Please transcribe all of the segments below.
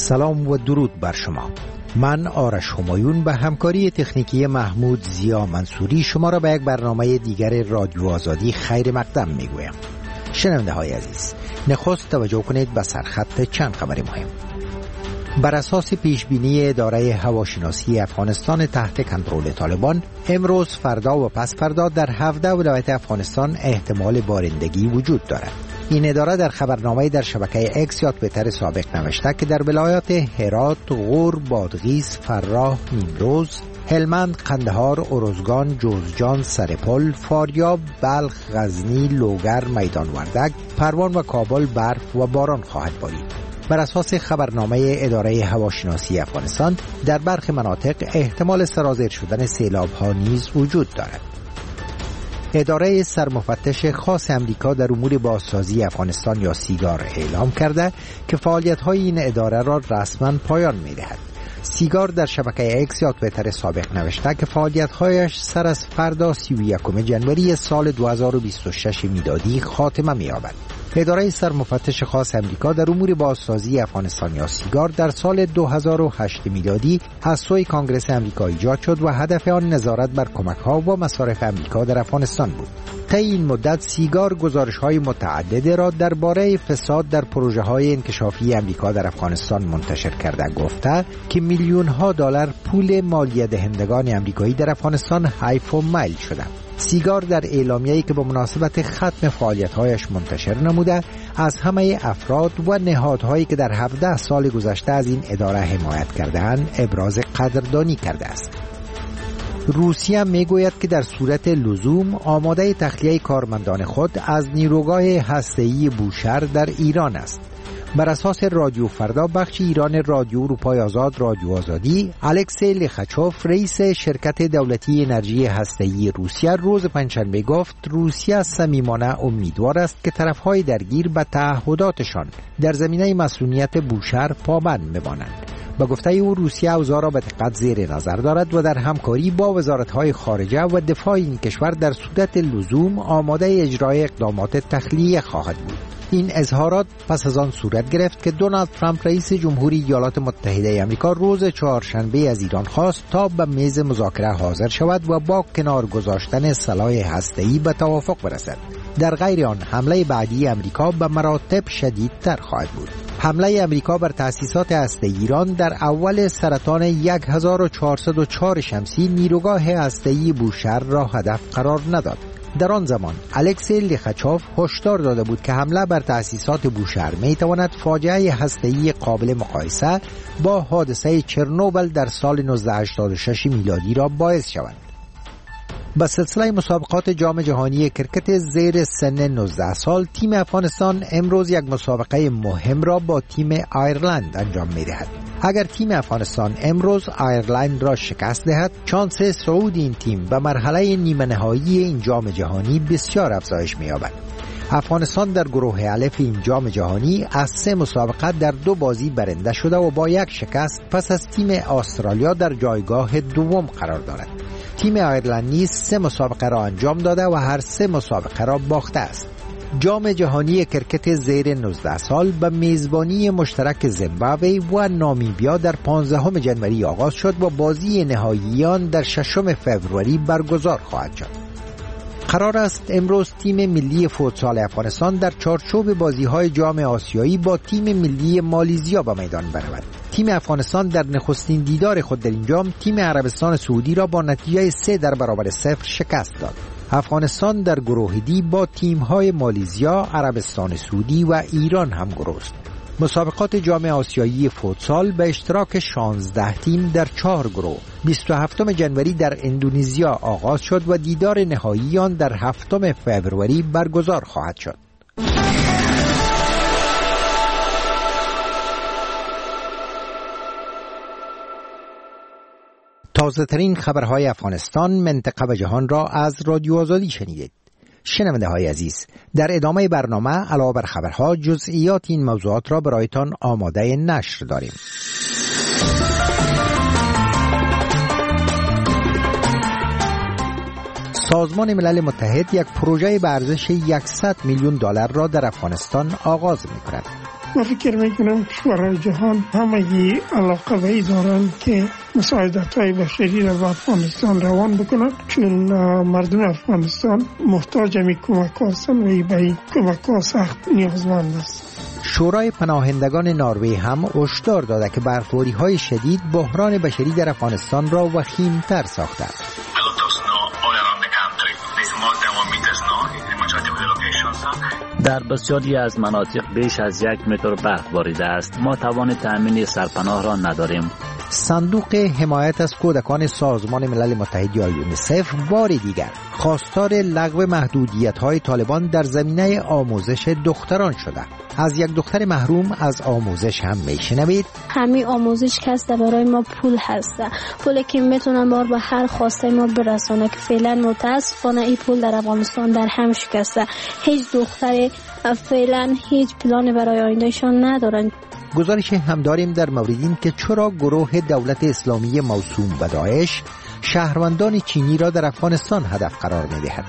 سلام و درود بر شما. من آرش همایون به همکاری تکنیکی محمود زیا منصوری شما را به یک برنامه دیگر رادیو آزادی خیر مقدم میگویم. شنونده های عزیز، نخست توجه کنید به سرخط چند خبر مهم. بر اساس پیشبینی اداره هواشناسی افغانستان تحت کنترل طالبان، امروز، فردا و پس فردا در 17 ولایت افغانستان احتمال بارندگی وجود دارد. این اداره در خبرنامه در شبکه اکس یا توییتر سابق نوشته که در ولایات هرات، غور، بادغیس، فراه، نیمروز، هلمند، قندهار، ارزگان، جوزجان، سرپل، فاریاب، بلخ، غزنی، لوگر، میدان وردک، پروان و کابل برف و باران خواهد بارید. بر اساس خبرنامه اداره هواشناسی افغانستان در برخی مناطق احتمال سرازیر شدن سیلاب‌ها نیز وجود دارد. اداره سرمفتش خاص امریکا در امور بازسازی افغانستان یا سیگار اعلام کرده که فعالیت‌های این اداره را رسما پایان می‌دهد. سیگار در شبکه اکس یا توییتر سابق نوشته که فعالیت‌هایش سر از فردا 31 جنوری سال 2026 میلادی خاتمه می‌یابد. اداره سرمفتش خاص امریکا در امور بازسازی افغانستان یا سیگار در سال 2008 میلادی از سوی کانگرس امریکا ایجاد شد و هدف آن نظارت بر کمک‌ها و مصارف امریکا در افغانستان بود. طی این مدت سیگار گزارش‌های متعدد را درباره فساد در پروژه‌های انکشافی امریکا در افغانستان منتشر کرده گفته که میلیون‌ها دلار پول مالیه دهندگان امریکایی در افغانستان حیف و میل شدند. سیگار در اعلامیه‌ای که به مناسبت ختم فعالیت‌هایش منتشر نموده از همه افراد و نهادهایی که در 17 سال گذشته از این اداره حمایت کرده‌اند ابراز قدردانی کرده است. روسیه میگوید که در صورت لزوم آماده تخلیه کارمندان خود از نیروگاه هسته‌ای بوشهر در ایران است. بر اساس رادیو فردا بخش ایران رادیو اروپای آزاد رادیو آزادی، الکسی لخچوف رئیس شرکت دولتی انرژی هسته‌ای روسیه روز پنجشنبه گفت روسیه صمیمانه امیدوار است که طرف‌های درگیر به تعهداتشان در زمینه مسئولیت بوشهر پابند بمانند. با گفته او روسیه اوضاع را به دقت زیر نظر دارد و در همکاری با وزارت‌های خارجه و دفاع این کشور در صورت لزوم آماده اجرای اقدامات تخلیه خواهد بود. این اظهارات پس از آن صورت گرفت که دونالد ترامپ رئیس جمهوری ایالات متحده آمریکا روز چهارشنبه از ایران خواست تا به میز مذاکره حاضر شود و با کنار گذاشتن سلاح هسته‌ای به توافق برسد. در غیر آن حمله بعدی آمریکا به مراتب شدیدتر خواهد بود. حمله آمریکا بر تأسیسات هسته‌ای ایران در اول سرطان 1404 شمسی نیروگاه هسته‌ای بوشهر را هدف قرار نداد. در آن زمان الکسی لخچوف هشدار داده بود که حمله بر تأسیسات بوشهر می‌تواند فاجعه هسته‌ای قابل مقایسه با حادثه چرنوبل در سال 1986 میلادی را باعث شود. با سلسله مسابقات جام جهانی کرکت زیر سن 19 سال، تیم افغانستان امروز یک مسابقه مهم را با تیم آیرلند انجام می‌دهد. اگر تیم افغانستان امروز آیرلند را شکست دهد، شانس صعود این تیم به مرحله نیمه نهایی این جام جهانی بسیار افزایش می‌یابد. افغانستان در گروه الف این جام جهانی از 3 مسابقه در 2 بازی برنده شده و با 1 شکست پس از تیم استرالیا در جایگاه دوم قرار دارد. تیم آیرلند نیز 3 مسابقه را انجام داده و هر 3 مسابقه را باخته است. جام جهانی کرکت زیر 19 سال به میزبانی مشترک زیمبابوه و نامیبیا در 15 جنوری آغاز شد و بازی نهایی آن در 6 فوریه برگزار خواهد شد. قرار است امروز تیم ملی فوتسال افغانستان در چارچوب بازی‌های جام آسیایی با تیم ملی مالیزیا به میدان برود. تیم افغانستان در نخستین دیدار خود در این جام تیم عربستان سعودی را با نتیجه 3-0 شکست داد. افغانستان در گروه دی با تیم‌های مالیزیا، عربستان سعودی و ایران هم گروه است. مسابقات جام آسیایی فوتسال به اشتراک 16 تیم در 4 گروه 27 جنوری در اندونزیا آغاز شد و دیدار نهایی آن در 7 فوریه برگزار خواهد شد. تازه ترین خبرهای افغانستان، منطقه و جهان را از رادیو آزادی شنیدید. شنونده های عزیز، در ادامه برنامه علاوه بر خبرها جزئیات این موضوعات را برایتان آماده نشر داریم. سازمان ملل متحد یک پروژه به ارزش $100 میلیون را در افغانستان آغاز می‌کند. من فکر میکنم کشورهای جهان همگی علاقه به این دارن که مساعدت‌های بشری را به افغانستان روان بکنن، چون مردم افغانستان محتاج می کمک هستند و به کمک ها سخت نیازمند است. شورای پناهندگان نروژ هم هشدار داده که برفوری‌های شدید بحران بشری در افغانستان را وخیم‌تر ساخته است. در بسیاری از مناطق بیش از 1 متر برف باریده است. ما توان تأمین سرپناه را نداریم. صندوق حمایت از کودکان سازمان ملل متحد یا یونیسف بار دیگر خواستار لغو محدودیت‌های طالبان در زمینه آموزش دختران شده. از یک دختر محروم از آموزش هم میشنوید. همین آموزش که هست برای ما پول هسته، پولی که میتونن بار به هر خواسته ما برسونه، که فعلا متاسفانه این پول در افغانستان در هم شکسته. هیچ دختر فعلا هیچ پلان برای آیندهشان ندارن. گزارش هم داریم در مورد این که چرا گروه دولت اسلامی موسوم به داعش شهروندان چینی را در افغانستان هدف قرار می‌دهد.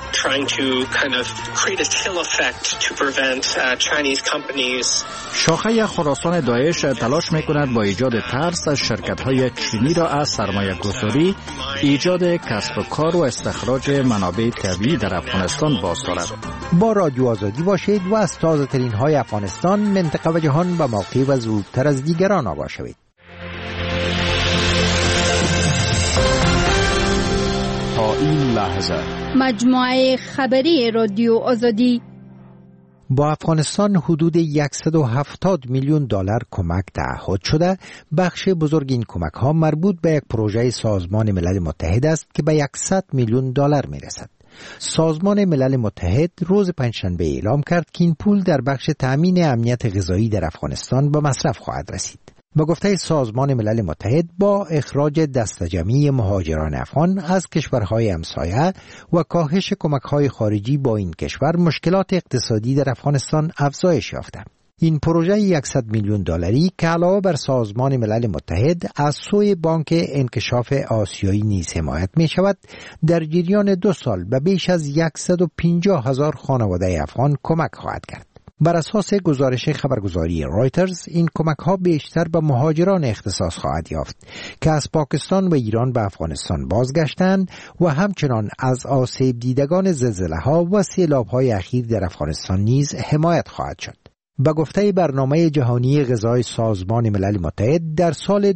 شاخه خراسان داعش تلاش می‌کند با ایجاد ترس از شرکت‌های چینی را از سرمایه‌گذاری، ایجاد کسب و کار و استخراج منابع طبیعی در افغانستان باز دارد. با رادیو آزادی باشید و از تازه‌ترین‌های افغانستان، منطقه و جهان به موقع و زودتر از دیگران آگاه شوید. تا این لحظه مجموعه خبری رادیو آزادی با افغانستان حدود 170 میلیون دلار کمک تعهد شده. بخش بزرگ این کمک ها مربوط به یک پروژه سازمان ملل متحد است که به 100 میلیون دلار می رسد. سازمان ملل متحد روز پنجشنبه اعلام کرد که این پول در بخش تأمین امنیت غذایی در افغانستان به مصرف خواهد رسید. به گفته سازمان ملل متحد، با اخراج دسته‌جمعی مهاجران افغان از کشورهای همسایه و کاهش کمک‌های خارجی با این کشور، مشکلات اقتصادی در افغانستان افزایش یافته. این پروژه 100 میلیون دلاری که علاوه بر سازمان ملل متحد از سوی بانک انکشاف آسیایی نیز حمایت می شود، در جریان 2 سال به بیش از 150,000 خانواده افغان کمک خواهد کرد. بر اساس گزارش خبرگزاری رایترز، این کمک ها بیشتر به مهاجران اختصاص خواهد یافت که از پاکستان و ایران به افغانستان بازگشتند و همچنان از آسیب دیدگان زلزله ها و سیلاب های اخیر در افغانستان نیز حمایت خواهد شد. به گفته برنامه جهانی غذای سازمان ملل متحد، در سال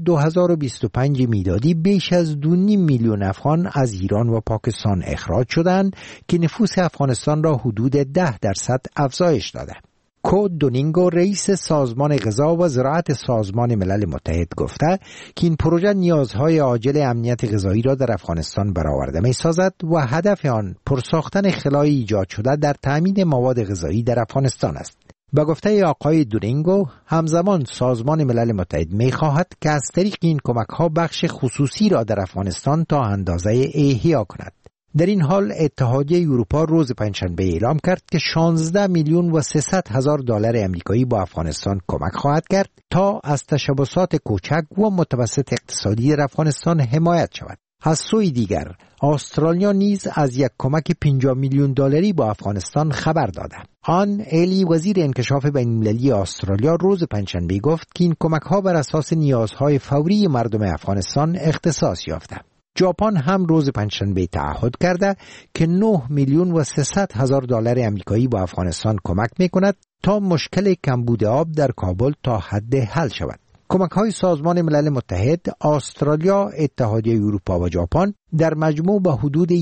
2025 میلادی بیش از 2.5 میلیون افغان از ایران و پاکستان اخراج شدند که نفوس افغانستان را حدود 10% افزایش داده. کود دونینگو، رئیس سازمان غذا و زراعت سازمان ملل متحد، گفته که این پروژه نیازهای عاجل امنیت غذایی را در افغانستان برآورده می‌سازد و هدف آن پرساختن خلای ایجاد شده در تامین مواد غذایی در افغانستان است. به گفته آقای دونینگو، همزمان سازمان ملل متحد می‌خواهد که از طریق این کمک‌ها بخش خصوصی را در افغانستان تا اندازه احیا کند. در این حال اتحادیه اروپا روز پنجشنبه اعلام کرد که 16 میلیون و 300 هزار دلار آمریکایی با افغانستان کمک خواهد کرد تا از تشبثات کوچک و متوسط اقتصادی در افغانستان حمایت شود. از سوی دیگر، استرالیا نیز از یک کمک 50 میلیون دلاری با افغانستان خبر داده. آن ایلی، وزیر انکشاف بین‌المللی استرالیا، روز پنجشنبه گفت که این کمک‌ها بر اساس نیازهای فوری مردم افغانستان اختصاص یافته. ژاپن هم روز پنجشنبه تعهد کرده که 9 میلیون و 300 هزار دلار آمریکایی با افغانستان کمک می‌کند تا مشکل کمبود آب در کابل تا حد حل شود. کمک‌های سازمان ملل متحد، استرالیا، اتحادیه اروپا و ژاپن در مجموع به حدود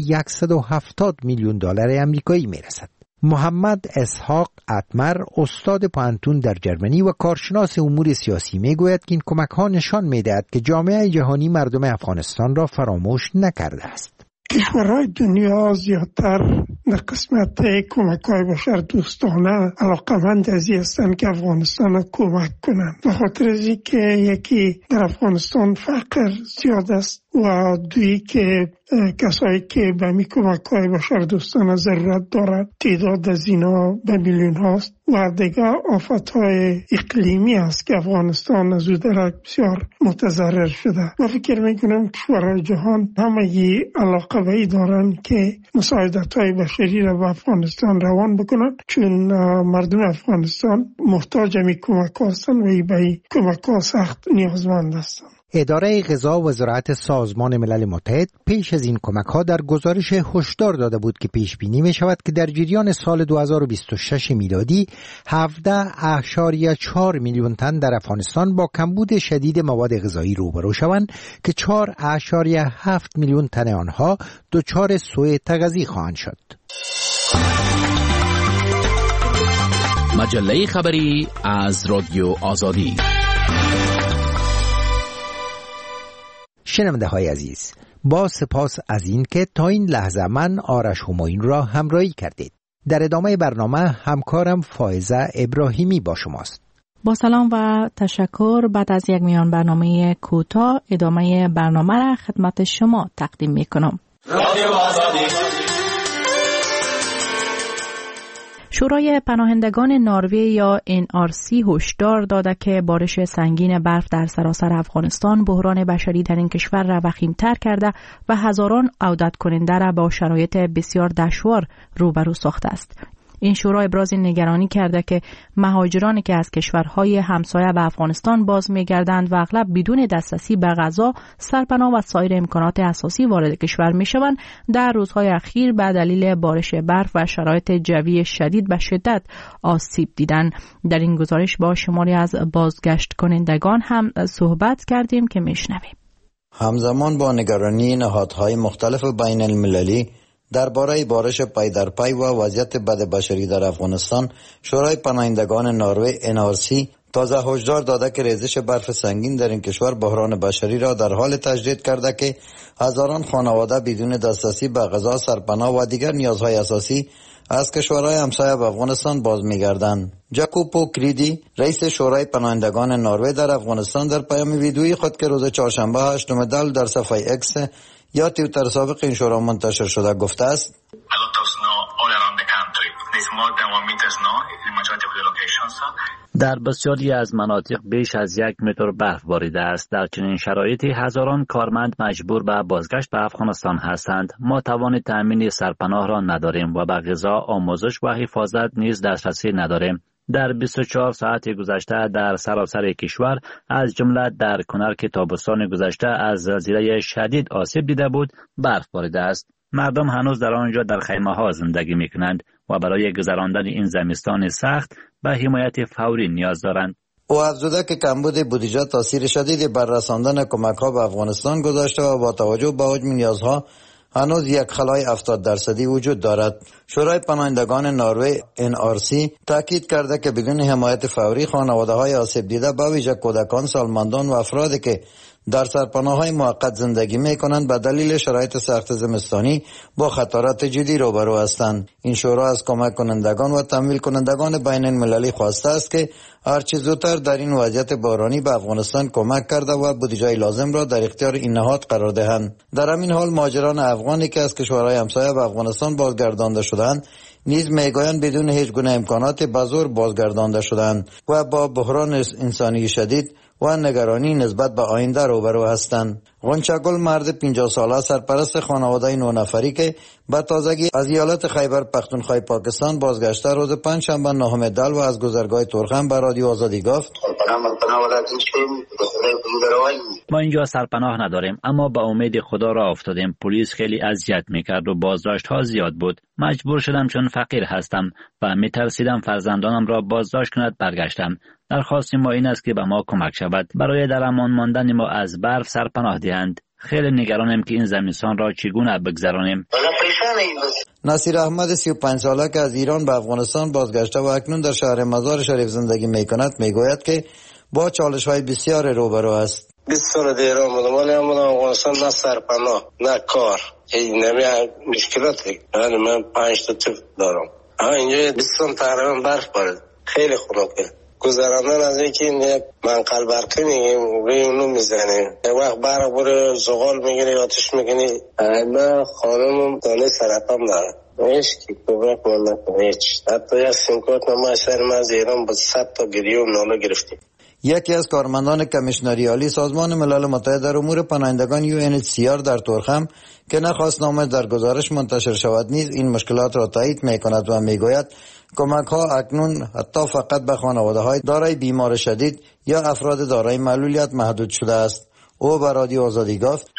170 میلیون دلار آمریکایی می‌رسد. محمد اسحاق اتمر، استاد پانتون در جرمنی و کارشناس امور سیاسی، میگوید که این کمک‌ها نشان می‌دهد که جامعه جهانی مردم افغانستان را فراموش نکرده است. کشورهای دنیا زیادتر در قسمت کمک‌های بشر دوستانه علاقمند از این هستند که افغانستان را کمک کنند. به خاطر از اینکه یکی در افغانستان فقر زیاد است و دوی که کسایی که به می کمک های بشردوستانه ضرورت دارد تعداد از اینا به میلیون هاست و دیگه آفت های اقلیمی است که افغانستان از او درک بسیار متضرر شده و فکر میکنم کشورهای جهان همگی علاقه به این دارن که مساعدت های بشری را به افغانستان روان بکنن، چون مردم افغانستان محتاج می کمک هستن و به کمک ها سخت نیازمند هستن. اداره غذا و زراعت سازمان ملل متحد پیش از این کمک‌ها در گزارش هشدار داده بود که پیش بینی می‌شود که در جریان سال 2026 میلادی 17.4 میلیون تن در افغانستان با کمبود شدید مواد غذایی روبرو شوند که 4.7 میلیون تن آنها دچار سوء تغذیه خواهند شد. مجله خبری از رادیو آزادی. شنونده های عزیز، با سپاس از این که تا این لحظه من آرش همایون را همراهی کردید. در ادامه برنامه همکارم فائزه ابراهیمی با شماست. با سلام و تشکر. بعد از یک میان برنامه کوتاه ادامه برنامه را خدمت شما تقدیم می کنم. شورای پناهندگان نروژ یا NRC هشدار داده که بارش سنگین برف در سراسر افغانستان بحران بشری در این کشور را وخیم‌تر کرده و هزاران عودت کننده را با شرایط بسیار دشوار روبرو ساخته است. این شورا ابراز نگرانی کرده که مهاجرانی که از کشورهای همسایه به افغانستان باز می‌گردند و اغلب بدون دسترسی به غذا، سرپناه و سایر امکانات اساسی وارد کشور می‌شوند، در روزهای اخیر به دلیل بارش برف و شرایط جوی شدید به شدت آسیب دیدند. در این گزارش با شماری از بازگشت کنندگان هم صحبت کردیم که میشنویم. همزمان با نگرانی نهادهای مختلف بین المللی درباره بارش پای در پای و وضعیت بد بشری در افغانستان، شورای پناهندگان نروژ NRC تازه هشدار داده که ریزش برف سنگین در این کشور بحران بشری را در حال تجدید کرده که هزاران خانواده بدون دسترسی به غذا، سرپناه و دیگر نیازهای اساسی از کشورهای همسایه به افغانستان باز می‌گردند. جاکوپو کریدی، رئیس شورای پناهندگان نروژ در افغانستان، در پیام ویدیویی خود که روز چهارشنبه 8 مرداد در صفحه اکس یا توییتر سابق این شورا منتشر شده گفته است: در بسیاری از مناطق بیش از 1 متر برف باریده است. در چنین شرایطی هزاران کارمند مجبور به بازگشت به افغانستان هستند. ما توان تأمین سرپناه را نداریم و به غذا، آموزش و حفاظت نیز دسترسی نداریم. در 24 ساعت گذشته در سراسر کشور از جمله در کنر که تابستان گذشته از زلزله شدید آسیب دیده بود، برف باریده است. مردم هنوز در آنجا در خیمه ها زندگی می کنند و برای گذراندن این زمستان سخت به حمایت فوری نیاز دارند. او افزوده که کمبود بودجه تاثیر شدیدی بر رساندن کمک ها به افغانستان گذاشته و با توجه به حجم نیازها هنوز یک خلای 70% وجود دارد. شورای پناهندگان نروژ NRC تاکید کرده که بدون حمایت فوری خانواده‌های آسیب دیده به ویژه کودکان، سالمندان و افرادی که در سرپناه‌های موقت زندگی می‌کنند به دلیل شرایط سخت زمستانی با خطرات جدی روبرو هستند. این شورا از کمک کنندگان و تمویل کنندگان بین المللی خواسته است که هرچه زودتر در این وضعیت بحرانی به افغانستان کمک کرده و بودجه لازم را در اختیار این نهاد قرار دهند. در همین حال مهاجران افغانی که از کشورهای همسایه به افغانستان بازگردانده شدند نیز میگویند بدون هیچ گونه امکانات به زور بازگردانده شدند و با بحران انسانی شدید و نگرانی نسبت به آینده روبرو هستند. غنچه‌گل مرد 50 ساله سرپرست خانواده 9 نفری که به تازگی از ایالت خیبر پختونخوا پاکستان بازگشته روز پنجشنبه 9 مرداد و از گذرگاه تورخم به رادیو آزادی گفت: ما اینجا سرپناه نداریم، اما با امید خدا را افتادیم. پلیس خیلی اذیت میکرد و بازداشت ها زیاد بود. مجبور شدم چون فقیر هستم و میترسیدم فرزندانم را بازداشت کند برگشتم. درخواست ما این است که به ما کمک شود برای در امان ماندن ما از برف سرپناه دهند. خیلی نگرانم که این زمستان را چگونه بگذرانیم. نصیر احمد 35 ساله که از ایران به افغانستان بازگشته و اکنون در شهر مزار شریف زندگی میکند میگوید که با چالش‌های بسیار روبرو است. 20 سال در ایران بودم ولی افغانستان نه سرپناه نه کار، این مشکلاتی. من 5 تا طفل دارم. اینجا 20 سال تقریبا برف بارید، خیلی خنکه. گذراندن از اینکه یک منقل برقی میگیم روی اونو میزنیم، یک وقت برق بره زغال میگیره آتش میگیره. من خانم دانه سرطان داره، که کمک من نکنه هیچ. حتی یک سیمکارت ما شهر ما از ایران با 100 تا گریه و ناله گرفتیم. یکی از کارمندان کمیشنری عالی سازمان ملل متحد در امور پناهندگان UNHCR در تورخم که نخواست نامه در گزارش منتشر شود نیز این مشکلات را تایید می‌کند و می‌گوید کمک ها اکنون حتی فقط به خانواده‌های دارای بیمار شدید یا افراد دارای معلولیت محدود شده است. او به رادیو آزادی گفت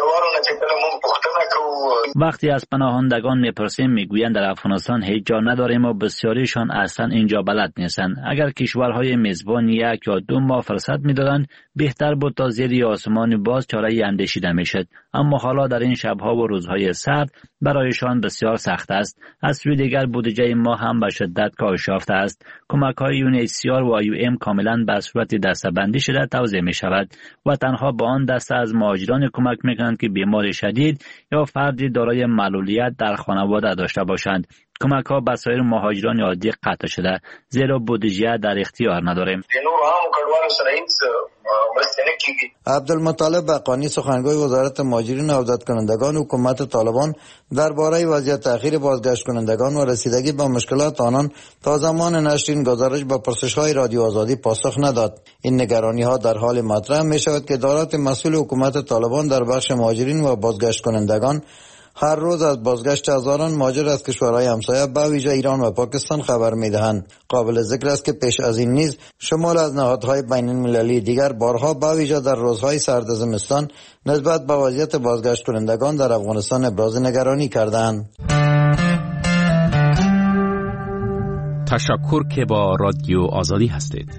وقتی از پناهندگان میپرسیم میگویند در افغانستان هیچ جا نداریم و بسیاریشان اصلا اینجا بلد نیستند. اگر کشورهای میزبان 1 یا 2 ماه فرصت میدادند بهتر بود تا زیر آسمان باز چاره اندیشیده میشد، اما حالا در این شبها و روزهای سرد برایشان بسیار سخت است. از سوی دیگر بودجه ما هم به شدت کاهش یافته است. کمک‌های UNHCR و IOM کاملا به صورت دسته‌بندی شده توزیع می‌شود و تنها به آن دسته از مهاجران کمک می‌کنند که بیمار شدید یا فردی دارای معلولیت در خانواده داشته باشند. کمک‌ها به سایر مهاجران عادی قطع شده زیرا بودجه در اختیار نداریم. عبدالمطلب بقانی سخنگوی وزارت مهاجرین و عودت کنندگان حکومت طالبان درباره وضعیت تأخیر بازگشت کنندگان و رسیدگی به مشکلات آنان تا زمان نشر این گزارش به پرسش‌های رادیو آزادی پاسخ نداد. این نگرانی‌ها در حال مطرح می‌شود که ادارات مسئول حکومت طالبان در بخش مهاجرین و بازگشت کنندگان هر روز از بازگشت هزاران مهاجر از کشورهای همسایه به ویژه ایران و پاکستان خبر می‌دهند. قابل ذکر است که پیش از این نیز شمال از نهادهای بین‌المللی دیگر بارها به ویژه در روزهای سرد زمستان نسبت به وضعیت بازگشت کنندگان در افغانستان ابراز نگرانی کردند. تشکر که با رادیو آزادی هستید.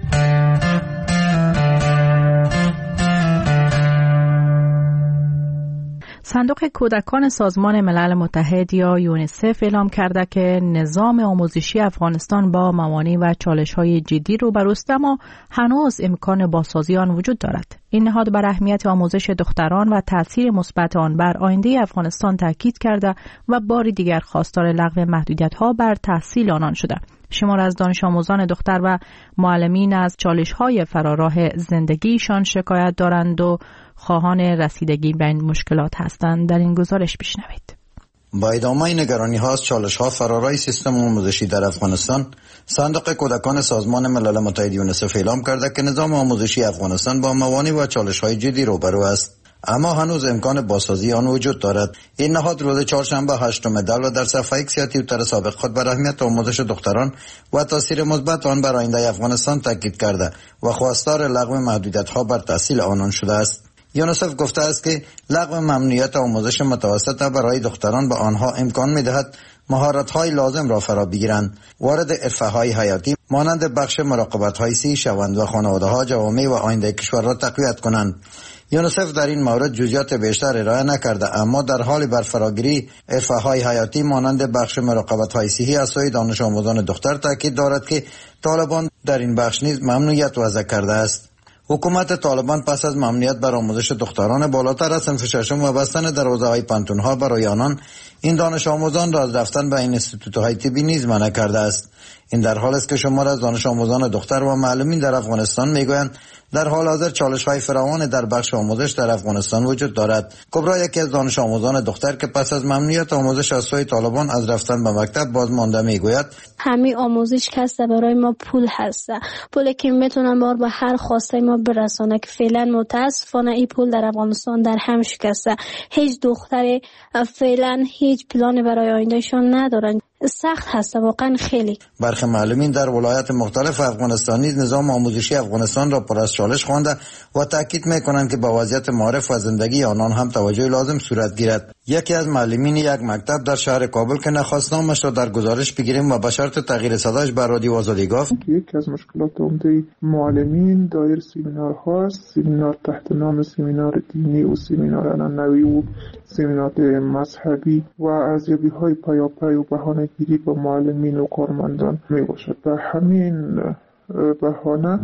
صندوق کودکان سازمان ملل متحد یا یونیسف اعلام کرده که نظام آموزشی افغانستان با موانع و چالش‌های جدی روبروست، اما هنوز امکان بازسازی آن وجود دارد. این نهاد بر اهمیت آموزش دختران و تاثیر مثبت آن بر آینده افغانستان تاکید کرده و بار دیگر خواستار لغو محدودیت‌ها بر تحصیل آنان شده. شمار از دانش آموزان دختر و معلمین از چالش‌های فراراه زندگیشان شکایت دارند و خواهان رسیدگی به این مشکلات هستند. در این گزارش بشنوید. با ادامه نگرانی‌ها از چالش‌ها فرارای سیستم آموزشی در افغانستان، صندوق کودکان سازمان ملل متحد یونیسف اعلام کرده که نظام آموزشی افغانستان با موانع و چالش‌های جدی روبرو است، اما هنوز امکان بازسازی آن وجود دارد. این نهاد روز چهارشنبه 8 مدل در صفحه ایکس یا توییتر سابق خود بر اهمیت آموزش دختران و تاثیر مثبت آن بر آینده افغانستان تاکید کرده و خواستار لغو محدودیت‌ها بر تحصیل آنان شده است. یونیسف گفته است که لغو ممنوعیت آموزش متوسطه برای دختران به آنها امکان می‌دهد مهارت‌های لازم را فرا بگیرند، وارد حرفه‌های حیاتی مانند بخش مراقبت‌های صحی شوند و خانواده‌ها جوامع و آینده کشور را تقویت کنند. یونیسف در این مورد جزئیات بیشتر ارائه نکرده، اما در حال برفراگیری حرفه‌های حیاتی مانند بخش مراقبت‌های صحی از سوی دانش آموزان دختر تاکید دارد که طالبان در این بخش نیز ممنوعیت وضع کرده است. حکومت طالبان پس از ممنوعیت بر آموزش دختران بالاتر از صنف ششم و بستن دروازه‌های پانتون‌ها برای آنان، این دانش آموزان را از رفتن به این انستیتوت‌های طبی نیز منع کرده است. این در حال است که شمار از دانش آموزان دختر و معلمین در افغانستان میگویند در حال حاضر چالش‌های فراوان در بخش آموزش در افغانستان وجود دارد. کبرا یکی از دانش آموزان دختر که پس از ممنوعیت آموزش از سوی طالبان از رفتن به مکتب باز مانده میگوید همین آموزش کسته برای ما پول هسته، پولی که میتونن بار به هر خواسته ما برسانه که فعلا متاسفانه این پول در افغانستان در هم شکسته. هیچ دختری فعلا هیچ پلانی برای آیندهشون ندارن. سخت هست واقعا خیلی. برخی معلمین در ولایات مختلف افغانستان نیز نظام آموزشی افغانستان را پر از چالش خوانده و تاکید میکنند که با وضعیت معارف و زندگی آنان هم توجه لازم صورت گیرد. یکی از معلمین یک مکتب در شهر کابل که نخواست نامش را در گزارش بگیریم و به شرط تغییر صداش به رادیو آزادی گفت یکی از مشکلات عمده معلمین دایر سمینارها است، سمینار تحت نام سمینار دینی و سمینار عنعنوی و سمینار مذهبی و ارزیابی‌های پیاپی و بهانه‌گیری با معلمین و کارمندان میباشد. به همین بهانه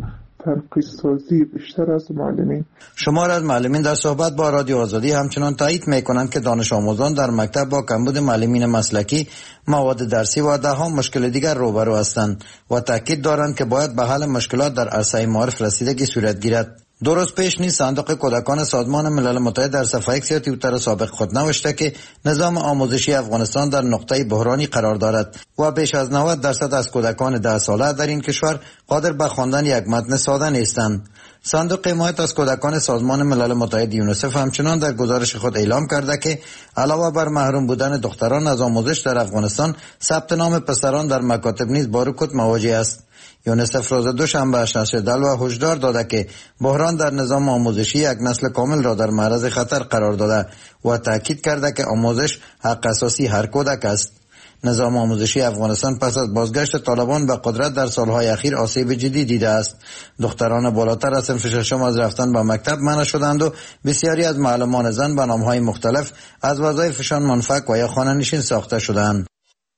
تنقیص سازی بیشتر از معلمین. شمار از معلمین در صحبت با رادیو آزادی همچنان تایید میکنند که دانش آموزان در مکتب با کمبود معلمین مسلکی، مواد درسی و دهها مشکل دیگر روبرو هستند و تاکید دارند که باید به حل مشکلات در عرصه معارف رسیدگی صورت گیرد. دو روز پیش نیز صندوق کودکان سازمان ملل متحد در صفحه اکس توییتر سابق خود نوشته که نظام آموزشی افغانستان در نقطه بحرانی قرار دارد و بیش از 90% از کودکان 10 ساله در این کشور قادر به خواندن یک متن ساده نیستند. صندوق حمایت از کودکان سازمان ملل متحد یونیسف همچنان در گزارش خود اعلام کرده که علاوه بر محروم بودن دختران از آموزش در افغانستان، ثبت نام پسران در مکاتب نیز با رکود مواجه است. یونیسف روز دوشنبه نشر دل و هشدار داده که بحران در نظام آموزشی یک نسل کامل را در معرض خطر قرار داده و تاکید کرده که آموزش حق اساسی هر کودک است. نظام آموزشی افغانستان پس از بازگشت طالبان به قدرت در سالهای اخیر آسیب جدی دیده است. دختران بالاتر از صنف ششم از رفتن به مکتب منع شدند و بسیاری از معلمان زن به نامهای مختلف از وظایفشان منفک و یا خانه‌نشین ساخته شدند.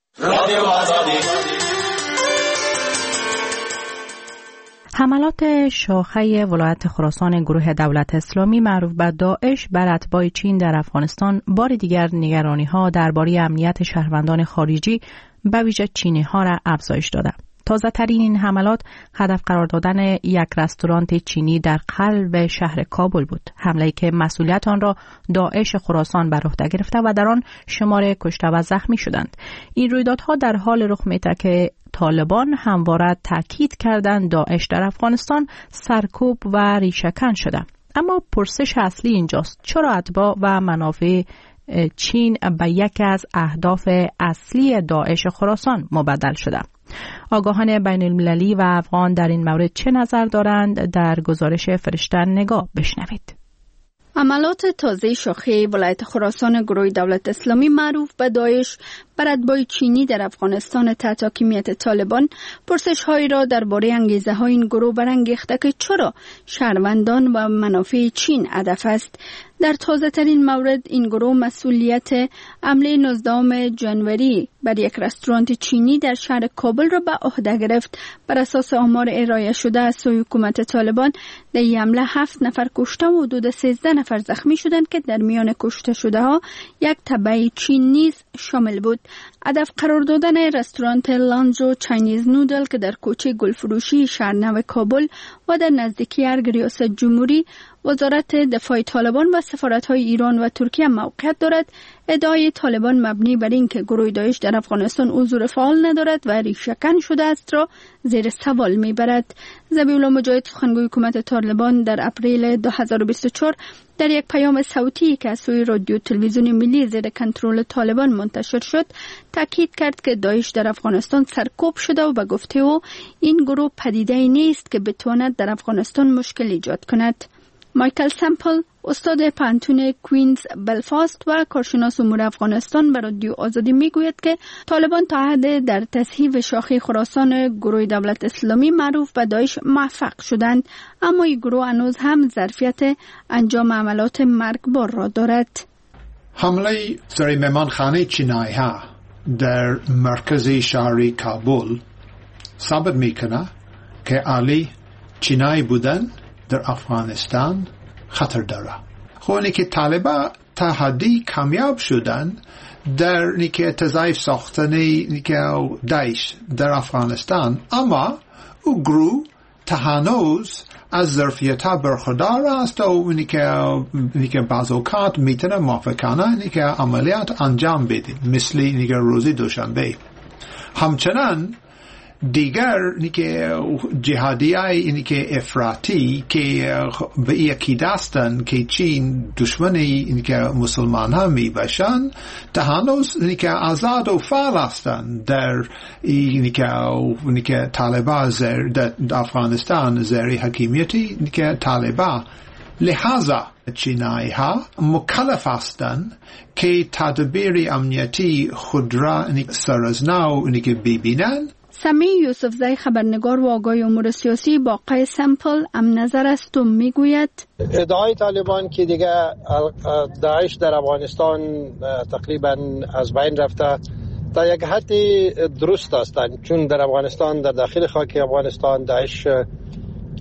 حملات شاخه ولایت خراسان گروه دولت اسلامی معروف به داعش بر اتباع چین در افغانستان بار دیگر نگرانی‌ها درباره امنیت شهروندان خارجی به ویژه چینی‌ها را افزایش داده. تازه ترین این حملات هدف قرار دادن یک رستوران چینی در قلب شهر کابل بود. حمله‌ای که مسئولیت آن را داعش خراسان بر عهده گرفته و در آن شمار کشته و زخمی شدند. این رویدادها در حال رخ می‌دهد که طالبان همواره تاکید کردند داعش در افغانستان سرکوب و ریشه‌کن شده. اما پرسش اصلی اینجاست: چرا اتباع و منافع چین به یکی از اهداف اصلی داعش خراسان مبدل شده؟ آگاهان بین المللی و افغان در این مورد چه نظر دارند؟ در گزارش فرشته نگاه بشنوید. عملات تازه شاخه ولایت خراسان گروه دولت اسلامی معروف به داعش بر اتباع چینی در افغانستان تحت حاکمیت طالبان پرسش‌هایی را درباره انگیزه‌های این گروه برانگیخته که چرا شهروندان و منافع چین هدف است. در تازه ترین مورد این گروه مسئولیت حمله 19 ژانویه بر یک رستوران چینی در شهر کابل را به عهده گرفت. بر اساس آمار ارائه شده از سوی حکومت طالبان در این حمله 7 نفر کشته و حدود 13 نفر زخمی شدند که در میان کشته شده ها یک تبع چین نیز شامل بود. هدف قرار دادن رستوران لانج و چاینیز نودل که در کوچه گلفروشی شهرنو کابل و در نزدیکی ارگ ریاست جمهوری وزارت دفاع طالبان و سفارت‌های ایران و ترکیه موقعیت دارد، ادعای طالبان مبنی بر اینکه گروه داعش در افغانستان حضور فعال ندارد و ریشه‌کن شده است را زیر سوال میبرد. ذبیح‌الله مجاهد سخنگوی حکومت طالبان در اپریل 2024 در یک پیام صوتی که از سوی رادیو تلویزیون ملی زیر کنترل طالبان منتشر شد تاکید کرد که داعش در افغانستان سرکوب شده و به گفته او این گروه پدیده‌ای نیست که بتواند در افغانستان مشکل ایجاد کند. مایکل سمپل استاد پانتون کوینز بلفاست و کارشناس امور افغانستان به رادیو آزادی میگوید که طالبان تا حد در تصحیح شاخه خراسان گروه دولت اسلامی معروف به داعش موفق شدند، اما این گروه هنوز هم ظرفیت انجام عملات مرگبار را دارد. حمله سر مهمانخانه چینایی ها در مرکز شهری کابل ثابت میکنه که علی چینایی بودن در افغانستان خطر داره. خونی که طالبا تا حدی کامیاب شدن در نیکه تضعیف ساختن نیکه داعش در افغانستان، اما او گروه تا هنوز از ظرفیت برخوردار است و نیکه بعض اوقات میتونه موافقانه نیکه عملیات انجام بده، مثل نیکه روزی دوشنبه. همچنان دیگر جهادیای افراطی که به این عقیده هستند که چین دشمنی مسلمان ها می باشند تا هنوز آزاد و فعال هستند در طالبان در افغانستان زیر حکمیتی طالبان. لحاظا چینایی ها مکلف هستند که تدبیر امنیتی خود را سرازنو ببینند. سمیع یوسفزی خبرنگار و آگاه امور سیاسی با آقای سمپل هم نظر است و میگوید ادعای طالبان که دیگه داعش در افغانستان تقریبا از بین رفته تا یک حدی درست هستند، چون در افغانستان در داخل خاک افغانستان داعش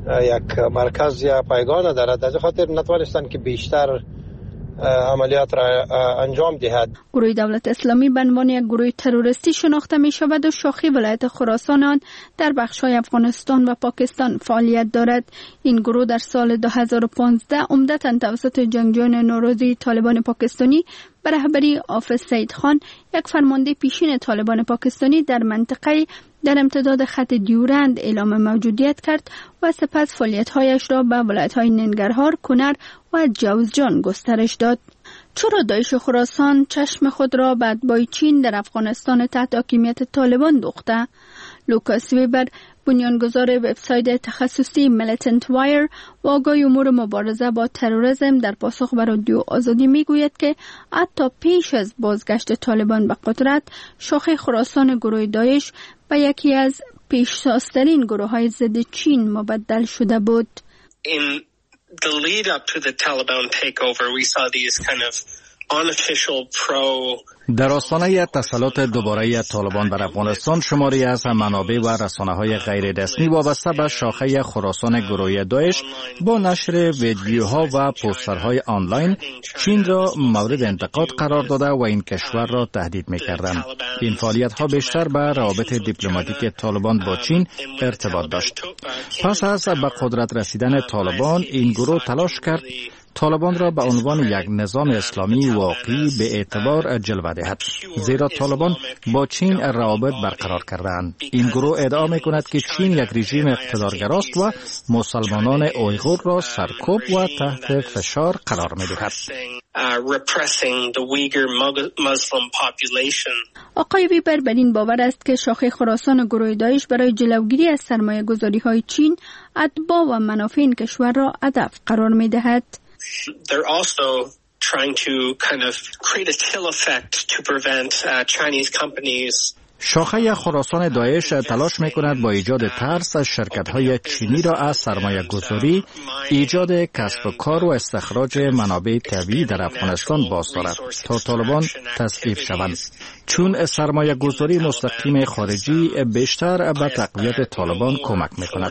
یک مرکز یا پایگان دارد، از خاطر نتوانستند که بیشتر عملیات را انجام دهد. گروه دولت اسلامی به عنوان یک گروه تروریستی شناخته می شود و شاخه ولایت خراسان آن در بخش‌های افغانستان و پاکستان فعالیت دارد. این گروه در سال 2015 عمدتاً توسط جنگجویان نوروزی طالبان پاکستانی به رهبری حافظ سید خان، یک فرمانده پیشین طالبان پاکستانی، در منطقه در امتداد خط دیورند اعلام موجودیت کرد و سپس فعالیت‌هایش را به ولایت‌های ننگرهار، کنر و جوزجان گسترش داد. چرا داعش خراسان چشم خود را به اتباع چین در افغانستان تحت حاکمیت طالبان دوخته؟ لوکاس ویبر، بنیانگذار وبسایت تخصصی میلیتنت وایر و آگاه امور مبارزه با تروریسم، در پاسخ به رادیو آزادی میگوید که حتی پیش از بازگشت طالبان به قدرت، شاخه خراسان گروه داعش به یکی از پیشتازترین گروه‌های ضد چین مبدل شده بود. In the lead up to the Taliban takeover, we saw these kind of unofficial pro در آستانه تسلط دوباره طالبان بر افغانستان، شماری از منابع و رسانه‌های غیر رسمی وابسته به شاخه خراسان گروه داعش با نشر ویدیوها و پوسترهای آنلاین چین را مورد انتقاد قرار داده و این کشور را تهدید می‌کردند. این فعالیت‌ها بیشتر به روابط دیپلماتیک طالبان با چین ارتباط داشت. پس از به قدرت رسیدن طالبان، این گروه تلاش کرد طالبان را به عنوان یک نظام اسلامی واقعی به اعتبار جلوه دهد، زیرا طالبان با چین روابط برقرار کردند. این گروه ادعا می‌کند که چین یک رژیم اقتدارگراست و مسلمانان اویغور را سرکوب و تحت فشار قرار می‌دهد. آقای ویبر بر این باور است که شاخه خراسان گروه داعش برای جلوگیری از سرمایه‌گذاری‌های چین، اتباع و منافع این کشور را هدف قرار می‌دهد. They're also trying to kind of create a chill effect to prevent Chinese companies. شاخه خراسان داعش تلاش می‌کند با ایجاد ترس از شرکت‌های چینی را از سرمایه‌گذاری، ایجاد کسب و کار و استخراج منابع طبیعی در افغانستان باز دارد تا طالبان تضعیف شوند، چون سرمایه‌گذاری مستقیم خارجی بیشتر به تقویت طالبان کمک می‌کند.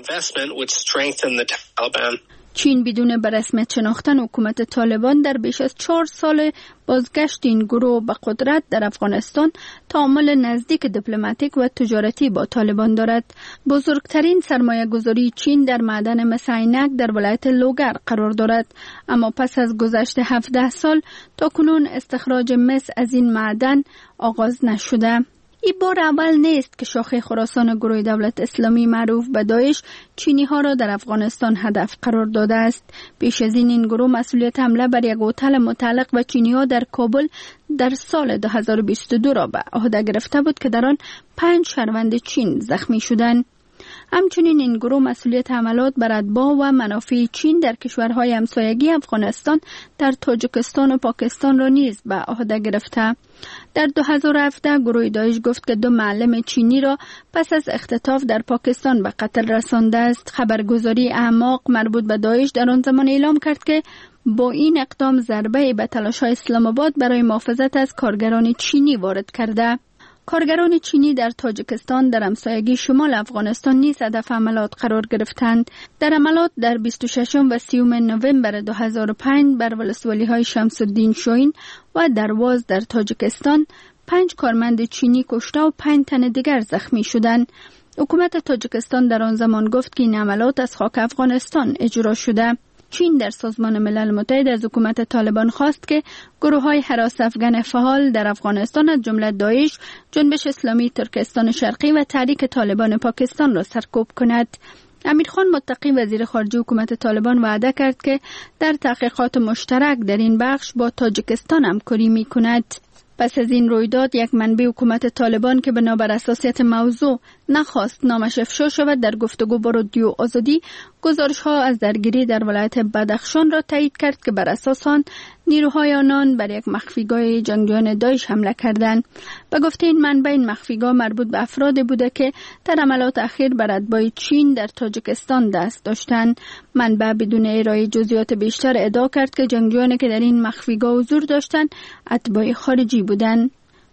چین بدون به رسمیت شناختن حکومت طالبان در بیش از 4 سال بازگشت این گروه به قدرت در افغانستان تعامل نزدیک دیپلماتیک و تجارتی با طالبان دارد. بزرگترین سرمایه گذاری چین در معدن مس عینک در ولایت لوگر قرار دارد، اما پس از گذشت 17 سال تاکنون استخراج مس از این معدن آغاز نشده. این بار اول نیست که شاخه خراسان گروه دولت اسلامی معروف به داعش چینی ها را در افغانستان هدف قرار داده است. پیش از این گروه مسئولیت حمله بر یک هتل متعلق به چینی ها در کابل در سال 2022 را به عهده گرفته بود که در آن 5 شهروند چین زخمی شدند. همچنین این گروه مسئولیت حملات بر اتباع و منافع چین در کشورهای همسایگی افغانستان در تاجیکستان و پاکستان را نیز به عهده گرفته. در 2017 گروه داعش گفت که 2 معلم چینی را پس از اختطاف در پاکستان به قتل رسانده است. خبرگزاری اعماق مربوط به داعش در آن زمان اعلام کرد که با این اقدام ضربه به تلاش‌های اسلام آباد برای محافظت از کارگران چینی وارد کرده. کارگران چینی در تاجیکستان در همسایگی شمال افغانستان نیز هدف عملات قرار گرفتند. در عملات در 26 و 30 نوامبر 2005 بر ولسوالی‌های شمس الدین شوین و درواز در تاجیکستان 5 کارمند چینی کشته و 5 تن دیگر زخمی شدند. حکومت تاجیکستان در آن زمان گفت که این عملات از خاک افغانستان اجرا شده. چین در سازمان ملل متحد از حکومت طالبان خواست که گروه‌های هراس افغان فعال در افغانستان از جمله داعش، جنبش اسلامی ترکستان شرقی و تحریک طالبان پاکستان را سرکوب کند. امیرخان متقی وزیر خارجه حکومت طالبان وعده کرد که در تحقیقات مشترک در این بخش با تاجیکستان همکاری می‌کند. پس از این رویداد یک منبع حکومت طالبان که بنابر اساسیت موضوع نخواست نامش افشا شود در گفتگو با رادیو آزادی گزارش‌ها از درگیری در ولایت بدخشان را تایید کرد که بر اساس آن نیروهای آنان بر یک مخفیگاه جنگجویان داعش حمله کردند. به گفته این منبع، این مخفیگاه مربوط به افرادی بوده که در حملات اخیر بر اتباع چین در تاجیکستان دست داشتند. منبع بدون ارائه جزئیات بیشتر ادعا کرد که جنگجویانی که در این مخفیگاه حضور داشتند اتباع خارجی بودند.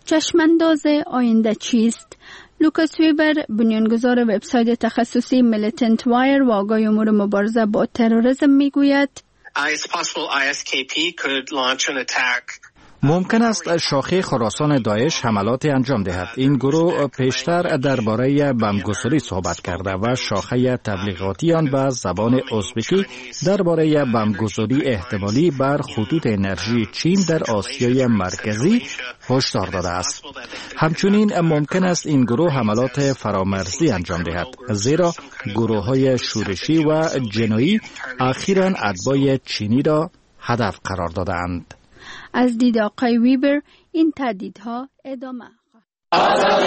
چشمانداز آینده چیست؟ لوکاس ویبر، بنیانگذار وبسایت تخصصی میلیتنت وایر و آگاه امور مبارزه با تروریسم میگوید ممکن است شاخه خراسان داعش حملات انجام دهد. این گروه پیشتر درباره بمبگساری صحبت کرده و شاخه تبلیغاتی آن به زبان ازبکی درباره بمبگساری احتمالی بر خطوط انرژی چین در آسیای مرکزی هشدار داده است. همچنین ممکن است این گروه حملات فرامرزی انجام دهد، زیرا گروه‌های شورشی و جنایی اخیراً اتباع چینی را هدف قرار دادند. از دید آقای ویبر این تهدیدها ادامه